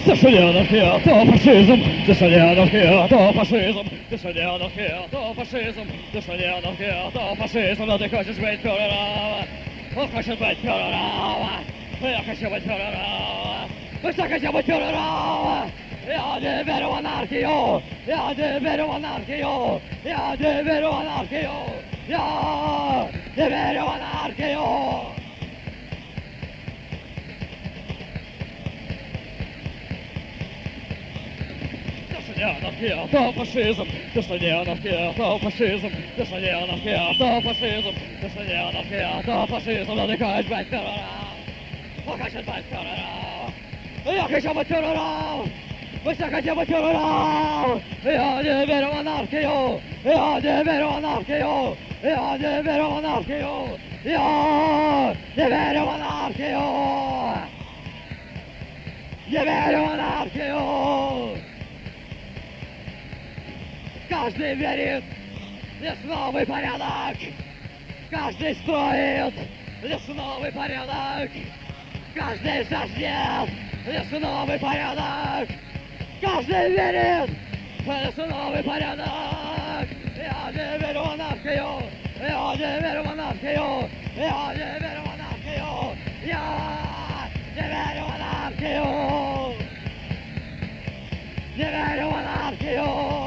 så det anarki, to fascism. Det så det anarki, to fascism. Det så det anarki, to fascism. Det så det anarki, to fascism. Det kanske ska inte köra av. Och kanske inte köra av. Jag kanske inte köra av. Och så kanske inte köra av. Ja, det är väl anarki, ja. Ja, det är väl anarki, ja. Ja, det är väl anarki, ja. Ja, det är väl anarki, ja. Anarki, to fascism. Det så det anarki, to fascism. Det så det anarki, to fascism. Det så det anarki, to fascism. Det kanske inte köra av. Och kanske inte köra av. Jag kanske inte köra av. Och så kanske jag köra av. Ja, det är väl anarki, ja. Ja, det är väl anarki, ja. Ja, det är väl anarki, ja. Ja, det är väl anarki, ja. Det är väl anarki, ja. Каждый верит, лишь новый порядок. Каждый строит, лишь новый порядок. Каждый жаждет, лишь новый порядок. Каждый верит, лишь новый порядок. Ja, det är anarki, ja, det är anarki, ja, det är anarki, ja, det är anarki, det är anarki.